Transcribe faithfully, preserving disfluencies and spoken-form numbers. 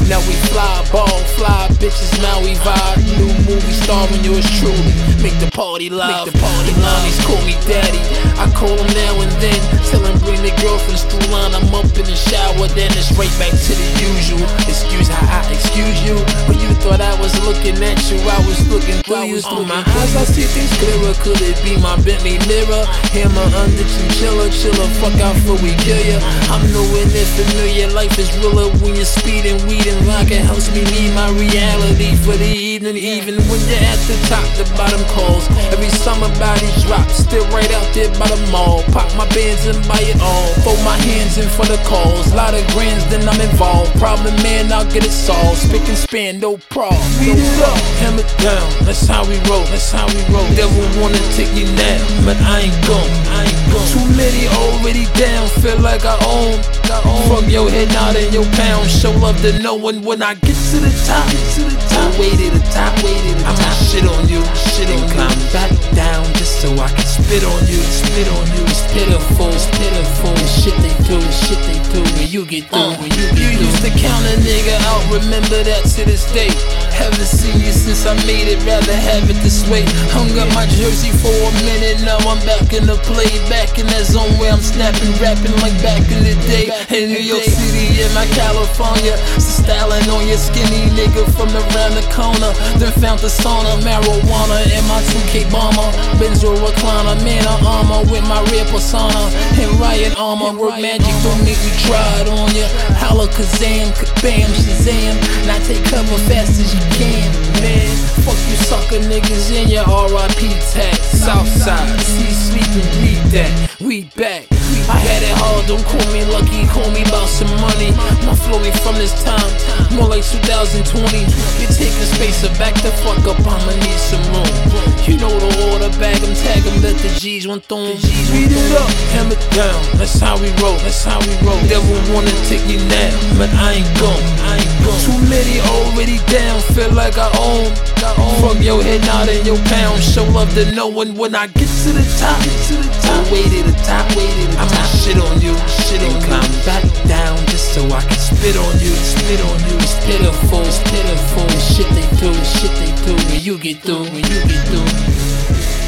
Now we fly ball, fly bitches, now we vibe. New movie starring yours truly. Make the party live. Make the party live. Call me daddy. I call him now and then. Tell him bring the girlfriends through line. I'm up in the shower, then it's right back to the usual. Excuse how I excuse you. When you thought I was looking at you, I was looking through you. Through my eyes, I see things clearer. Could it be my Bentley mirror? Hammer under chinchilla, chiller. Fuck out for we kill ya. I'm knowing it familiar. Life is realer when you're speeding, weed and vodka helps me need my reality for the evening. Even when you're at the top, the bottom calls. Every summer body drop, still right out there by the mall. Pop my bands and buy it all. Throw my hands in for the calls. Lot of grands, then I'm involved. Problem man, I'll get it solved. Spick and span, no problem. Beat it up, hammer down. That's how we roll. That's how we roll. Devil wanna take me now, but I ain't gon'. I ain't gon'. Too many already down. Feel like I own. I own. From your head now to your pound. Show love to no one when I get to the top. Get to the top. Way to the top. Way to the top. I'ma shit on you. Shit on climb back down just so I can spit on you. Spit on you. It's pitiful. It's pitiful. The shit they do. The shit they do. When you get through. Uh, when you get you through. Used to count a nigga out. Remember that to this day. Haven't seen you since I made it. Rather have it this way. Hung up my jersey for a minute. Now I'm back in the play. Back in that zone where I'm snapping, rapping like back in the day. In New York City, in my California. So styling on your skinny nigga from around the corner. Then found the sauna, marijuana in my two K bomber. Benzo recliner, man of armor with my rear persona. And riot armor, work magic, don't make me try it on ya. Holla Kazam, bam, Shazam. Now take cover fast as you can, man. Fuck you sucker niggas in your R I P tag. Southside, see sleep and bleed that. We back. I had it hard, don't call me lucky, call me about some money. My flowing from this time, more like two thousand twenty. You're taking space, so back the fuck up, I'ma need some room. You know the order, bag them, tag them, let the G's one throw them. Beat it up, hammer down, that's how we roll, that's how we roll. Devil wanna take you now, but I ain't gon', I ain't gon'. Too many already down, feel like I own. From your head now to your pound, show love to no one when I get to the top. Get to the top, way to the top, way to the top. I'ma shit on you, shit on you. Climb back down just so I can spit on you, spit on you. It's pitiful, it's pitiful. The shit they do, the shit they do. When you get through, when you get through.